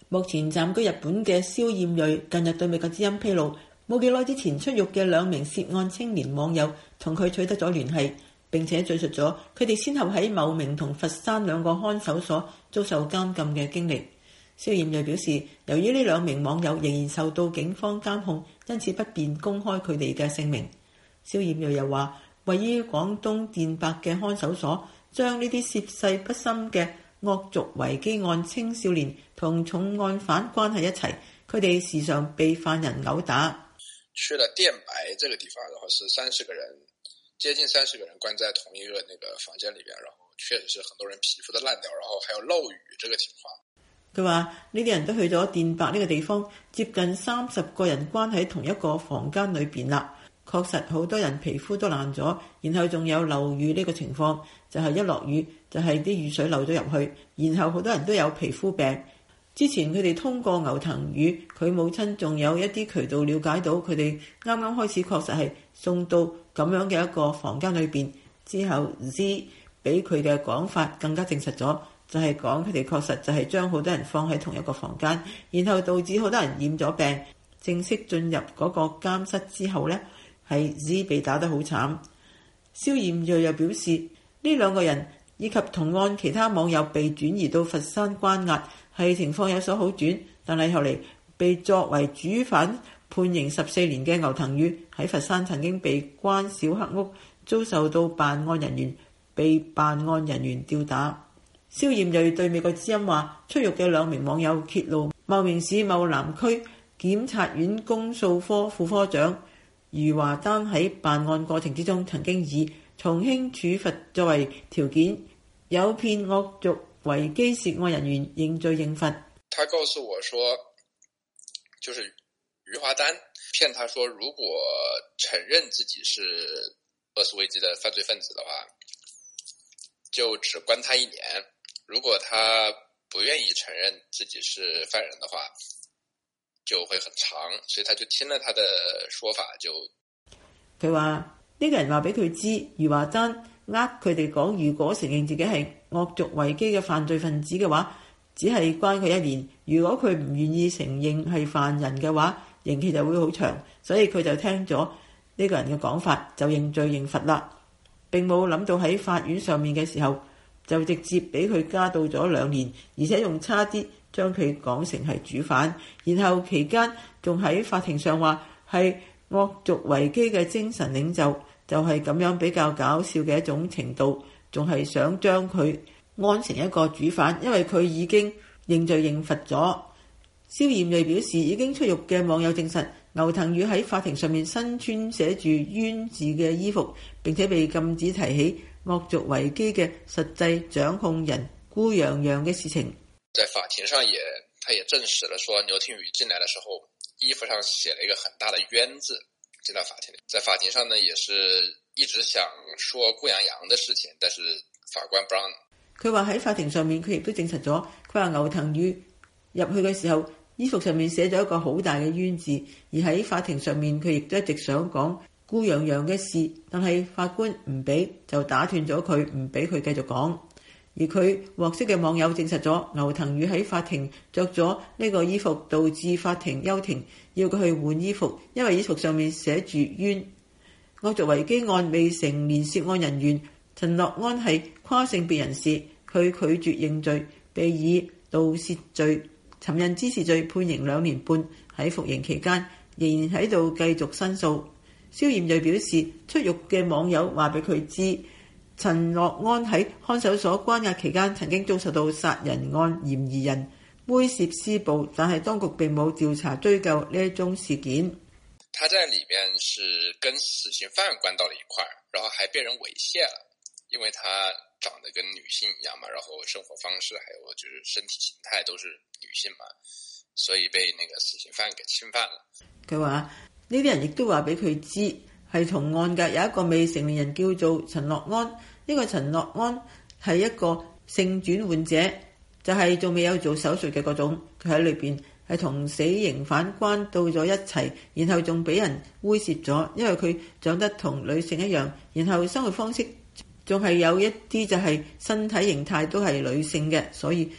目前暫居日本嘅蕭艷睿近日對美國之音披露，冇幾耐之前出獄嘅2名涉案青年網友同佢取得咗聯繫，並且敘述咗佢哋先後喺茂名同佛山2個看守所遭受監禁嘅經歷。蕭艷睿表示，由於呢2名網友仍然受到警方監控，因此不便公開佢哋嘅姓名。蕭艷睿又話，位於廣東電白嘅看守所將呢啲涉世不深嘅惡俗違紀案青少年同重案犯關係一齊，佢哋時常被犯人毆打。 去了電白這個地方，然後是30個人，接近30個人關在同一個那個房間裏邊，然後確實是很多人皮膚都爛掉，然後還有漏雨這個情況。 佢話呢啲人都去咗電白呢個地方，接近30個人關喺同一個房間裏邊啦。確實好多人皮膚都爛咗，然後仲有漏雨呢個情況，就係一落雨就係啲雨水漏咗入去，然後好多人都有皮膚病。之前佢哋通過牛藤宇佢母親仲有一啲渠道了解到佢哋啱啱開始確實係送到咁樣嘅一個房間裏邊，之後 Z 比佢嘅講法更加證實咗，就係講佢哋確實就係將好多人放喺同一個房間，然後導致好多人染咗病。正式進入嗰個監室之後呢，係 Z 被打得好慘。蕭艷睿又表示，呢2個人以及同案其他網友被轉移到佛山關押，係情況有所好轉，但係後嚟被作為主犯判刑14年嘅牛藤宇喺佛山曾經被關小黑屋，遭受到辦案人員被辦案人員吊打。蕭艷睿對美國之音話，出獄嘅2名網友揭露，茂名市茂南區檢察院公訴科副科長余華丹喺辦案過程之中曾經以從輕處罰作為條件，誘騙惡俗違紀涉案人員認罪認罰。 他告訴我說，就是余華丹騙他說，如果承認自己是惡俗違紀的犯罪分子的話，就只關他1年。如果他不願意承認自己是犯人的話，就會很長。所以他就聽了他的說法，就佢話呢個人話俾佢知，余華丹佢哋講，如果承認自己係惡俗違紀嘅犯罪分子嘅話，只係關佢1年。如果佢唔願意承認係犯人嘅話，刑期就會好長。所以佢就聽咗呢個人嘅講法，就認罪認罰啦。並冇諗到喺法院上面嘅時候，就直接俾佢加到咗2年，而且仲差啲將佢講成係主犯。然後期間仲喺法庭上話係惡俗違紀嘅精神領袖，就係咁樣比較搞笑嘅一種程度，仲係想將佢安成一個主犯，因為佢已經認罪認罰咗。蕭艷睿表示，已經出獄嘅網友證實，牛藤宇喺法庭上面身穿寫住冤字嘅衣服，並且被禁止提起惡俗違紀嘅實際掌控人顧洋洋嘅事情。 在法庭上他也證實了說，牛藤宇進來的時候衣服上寫了一個很大的冤字，進到法庭裏。在法庭上呢，也是一直想說顧洋洋的事情，但是法官不讓。 佢話喺法庭上面，佢亦都證實咗，佢話牛藤宇入去嘅時候，衣服上面寫咗一個好大嘅冤字，而喺法庭上面，佢亦都一直想講顧洋洋嘅事，但係法官唔俾，就打斷咗佢，唔俾佢繼續講。而佢獲釋嘅網友證實咗，牛藤宇喺法庭着咗呢個衣服，導致法庭休庭，要佢去換衣服，因為衣服上面寫住冤。惡俗違紀案未成年涉案人員陳樂安係跨性別人士，佢拒絕認罪，被以盜竊罪、尋釁滋事罪判刑2年半。喺服刑期間仍然喺度繼續申訴。蕭艷睿表示，出獄嘅網友話俾佢知，陳樂安喺看守所關押期間曾經遭受到殺人案嫌疑人猥褻施暴，但係當局並冇調查追究呢一宗事件。 他在裏面是跟死刑犯關到了一塊，然後還被人猥褻了，因為他長得跟女性一樣嘛，然後生活方式還有就是身體形態都是女性嘛，所以被那個死刑犯給侵犯了。 佢話呢啲人亦都話俾佢知係同案嘅，有一個未成年人叫做陳樂安，呢個陳樂安係一個性轉換者，就係仲未有做手術嘅嗰種。佢喺裏邊係同死刑犯關到咗一齊，然後仲俾人猥褻咗，因為佢長得同女性一樣，然後生活方式仲係有一啲就係身體形態都係女性嘅，所以被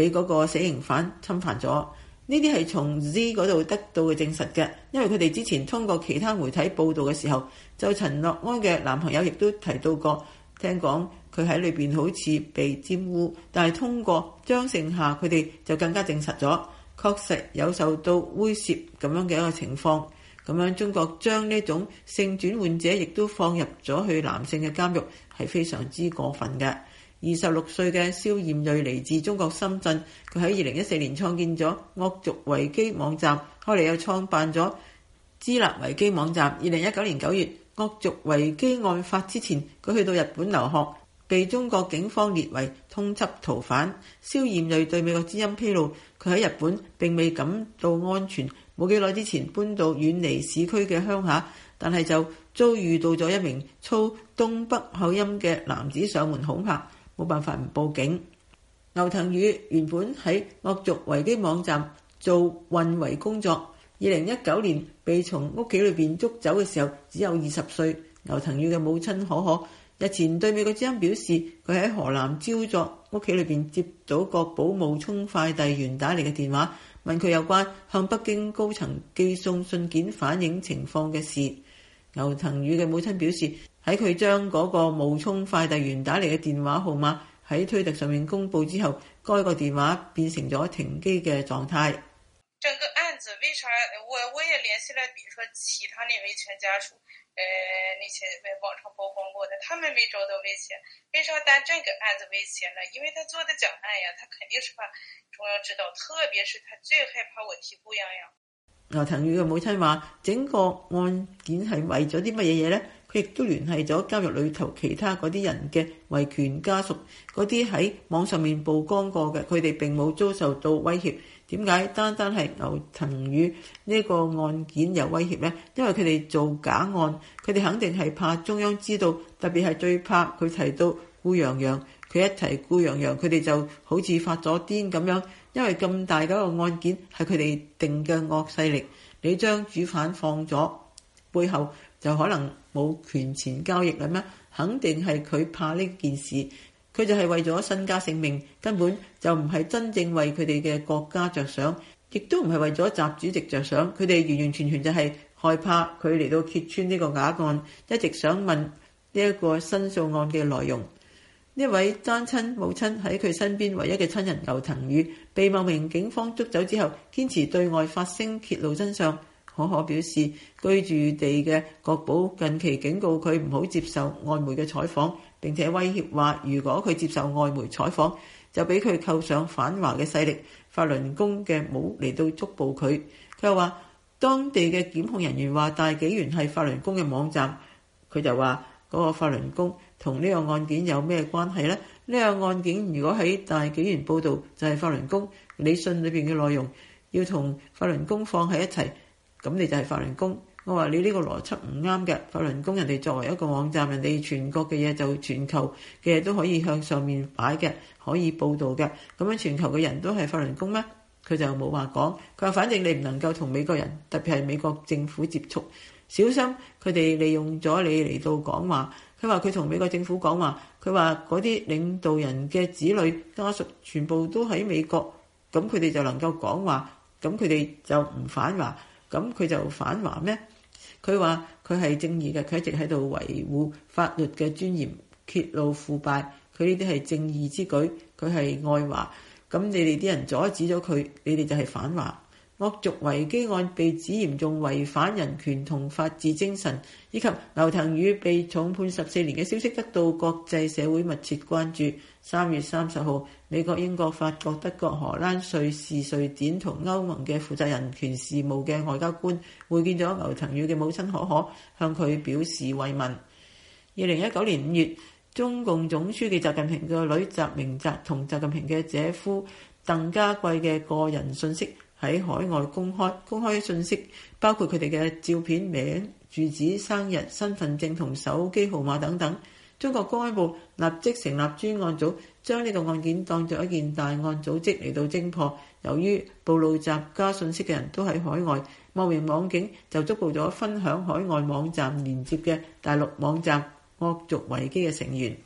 俾嗰個死刑犯侵犯咗。呢啲係從 Z 嗰度得到嘅證實嘅，因為佢哋之前通過其他媒體報道嘅時候，就陳樂安嘅男朋友亦都提到過，聽講佢喺裏邊好似被玷污，但係通過張盛夏佢哋就更加證實咗，確實有受到猥褻咁樣嘅一個情況。咁樣中國將呢種性轉換者亦都放入咗去男性嘅監獄，係非常之過分嘅。26歲嘅蕭艷瑞嚟自中國深圳，佢喺2014年創建咗惡俗維基網站，後嚟又創辦咗支立維基網站。2019年9月，惡俗維基案發之前，佢去到日本留學，被中國警方列為通緝逃犯。蕭艷瑞對美國之音披露，佢喺日本並未感到安全，冇幾耐之前搬到遠離市區嘅鄉下，但係就遭遇到咗一名操東北口音嘅男子上門恐嚇，冇辦法唔報警。牛騰宇原本喺惡俗維基網站做運維工作，2019年被從屋企裏邊捉走嘅時候只有20歲。牛騰宇嘅母親可可日前對美國之音表示，佢喺河南焦作屋企裏邊接到個保冒充快遞員打嚟嘅電話，問佢有關向北京高層寄送信件反映情況嘅事。牛騰宇嘅母親表示，喺佢將嗰個冒充快遞員打嚟嘅電話號碼喺推特上面公佈之後，該個電話變成咗停機嘅狀態。 整個案子為啥我也聯繫了，比如說其他那維權家屬，那些在網上曝光過的，他們沒遭到威脅，為啥但這個案子威脅呢？因為他做的講案呀，他肯定是怕中央知道，特別是他最害怕我提姑娘呀。 牛騰宇嘅母親話：整個案件係為咗啲乜嘢嘢呢？佢亦都聯繫咗監獄裏頭其他嗰啲人嘅維權家屬，嗰啲喺網上面曝光過嘅，佢哋並冇遭受到威脅。點解單單係牛騰宇呢個案件有威脅呢？因為佢哋做假案，佢哋肯定係怕中央知道，特別係最怕佢提到顧洋洋，佢一提顧洋洋，佢哋就好似發咗癲咁樣。因為咁大嗰個案件係佢哋定嘅惡勢力，你將主犯放咗，背後就可能冇權錢交易啦咩？肯定係佢怕呢件事，佢就係為咗身家性命，根本就唔係真正為佢哋嘅國家着想，亦都唔係為咗習主席着想，佢哋完完全全就係害怕佢嚟到揭穿呢個假案，一直想問呢一個申訴案嘅內容。呢位單親母親喺佢身邊唯一嘅親人牛騰宇被茂名警方捉走之後，堅持對外發聲揭露真相。可可表示，居住地嘅國保近期警告佢唔好接受外媒嘅採訪，並且威脅話如果佢接受外媒採訪，就俾佢扣上反華嘅勢力法輪功嘅帽嚟到捉捕佢。佢又話當地嘅檢控人員話大紀元係法輪功嘅網站，佢就話嗰個法輪功同呢個案件有咩關係呢？呢個案件如果喺大紀元報導就係法輪功，你信裏邊嘅內容要同法輪功放喺一齊，咁你就係法輪功。我話你呢個邏輯唔啱嘅，法輪功人哋作為一個網站，人哋全國嘅嘢就全球嘅嘢都可以向上面擺嘅，可以報導嘅，咁樣全球嘅人都係法輪功咩？佢就冇話講，佢話反正你唔能夠同美國人，特別係美國政府接觸，小心佢哋利用咗你嚟到講話。佢話佢同美國政府講話，佢話嗰啲領導人嘅子女家屬全部都喺美國，咁佢哋就能夠講話，咁佢哋就唔反華，咁佢就反華咩？佢話佢係正義嘅，佢一直喺度維護法律嘅尊嚴，揭露腐敗，佢呢啲係正義之舉，佢係愛華。咁你哋啲人阻止咗佢，你哋就係反華。惡俗維基案被指嚴重違反人權同法治精神，以及牛騰宇被重判14年嘅消息得到國際社會密切關注。3月30號，美國、英國、法國、德國、荷蘭、瑞士、瑞典同歐盟嘅負責人權事務嘅外交官會見咗牛騰宇嘅母親可可，向佢表示慰問。2019年5月，中共總書記習近平嘅女習明澤同習近平嘅姐夫鄧家貴嘅個人信息喺海外公開信息包括佢哋嘅照片、名、住址、生日、身份證同手機號碼等等。中國公安部立即成立專案組，將呢個案件當作一件大案組織嚟到偵破。由於暴露習家信息嘅人都喺海外，茂名網警就捉捕咗分享海外網站連接嘅大陸網站惡俗維基嘅成員。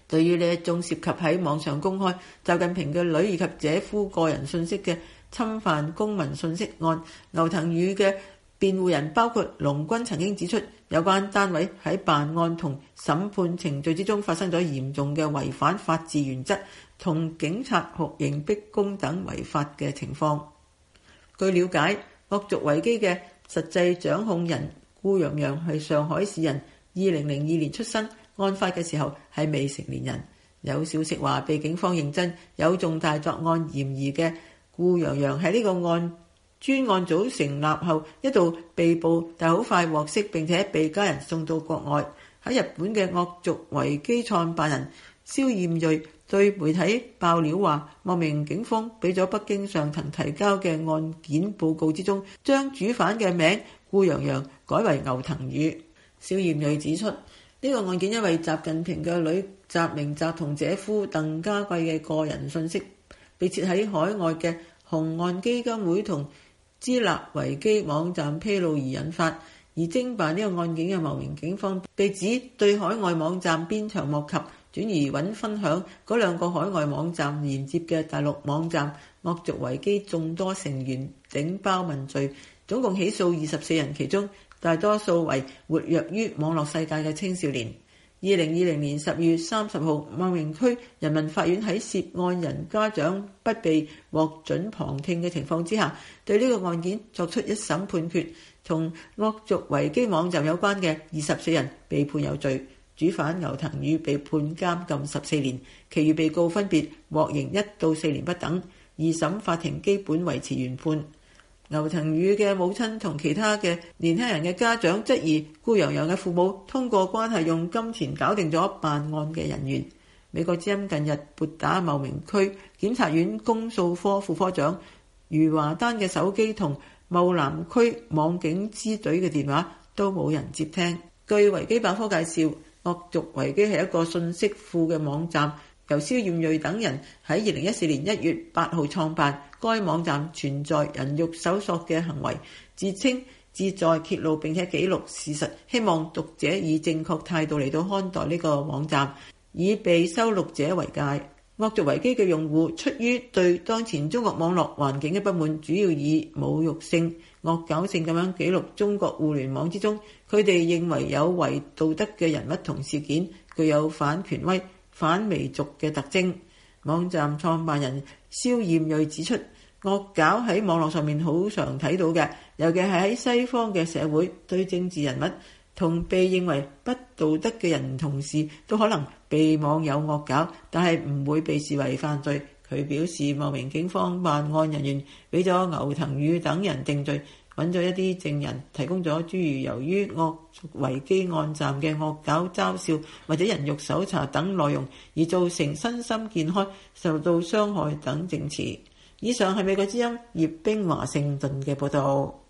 對於呢一宗涉及喺網上公開習近平嘅女以及姐夫個人信息嘅侵犯公民信息案，牛騰宇嘅辯護人包括龍軍曾經指出，有關單位喺辦案同審判程序之中發生咗嚴重嘅違反法治原則同警察酷刑逼供等違法嘅情況。據了解，惡俗維基嘅實際掌控人顧陽陽係上海市人，2002年出生，案發嘅時候係未成年人。有消息話被警方認真有重大作案嫌疑嘅顧陽陽喺呢個專案組成立後一度被捕，但好快獲釋並且被家人送到國外。喺日本嘅惡俗維基創辦人蕭艷睿對媒體爆料話，莫名警方俾咗北京上層提交嘅案件報告之中，將主犯嘅名顧陽陽改為牛騰宇。蕭艷睿指出，呢個案件因為習近平嘅女習明澤同姐夫鄧家貴嘅個人信息被設喺海外嘅紅岸基金會同支立維基網站披露而引發，而偵辦呢個案件嘅茂名警方被指對海外網站鞭長莫及，轉而揾分享嗰兩個海外網站連接嘅大陸網站惡俗維基眾多成員頂包問罪，總共起訴24人，其中大多數為活躍於網絡世界嘅青少年。2020年12月30號，茂名區人民法院喺涉案人家長不被獲准旁聽嘅情況之下，對呢個案件作出一審判決，同惡俗維基網站有關嘅24人被判有罪，主犯牛騰宇被判監禁14年，其餘被告分別獲刑1到4年不等。二審法庭基本維持原判。牛騰宇嘅母親同其他嘅年輕人嘅家長質疑顧陽陽嘅父母通過關係用金錢搞定咗辦案嘅人員。美國之音近日撥打茂名區檢察院公訴科副科長余華丹嘅手機同茂南區網警支隊嘅電話都冇人接聽。據維基百科介紹，惡俗維基係一個信息庫嘅網站，由蕭艷睿等人喺2014年1月8號創辦。該網站存在人肉搜索嘅行為，自稱旨在揭露並且記錄事實，希望讀者以正確態度嚟到看待呢個網站，以被收錄者為戒。惡俗維基嘅用戶出於對當前中國網絡環境嘅不滿，主要以侮辱性、惡搞性咁樣記錄中國互聯網之中佢哋認為有違道德嘅人物同事件，具有反權威、反媚俗嘅特徵。網站創辦人蕭艷睿指出，惡搞喺網絡上面好常睇到嘅，尤其係喺西方嘅社會，對政治人物同被認為不道德嘅人同事都可能被網友惡搞，但係唔會被視為犯罪。佢表示，茂名警方辦案人員俾咗牛騰宇等人定罪，揾咗一啲證人，提供咗諸如由於惡俗維基網站嘅惡搞嘲笑或者人肉搜查等內容而造成身心健康受到傷害等證詞。以上係美國之音葉冰華盛頓嘅報導。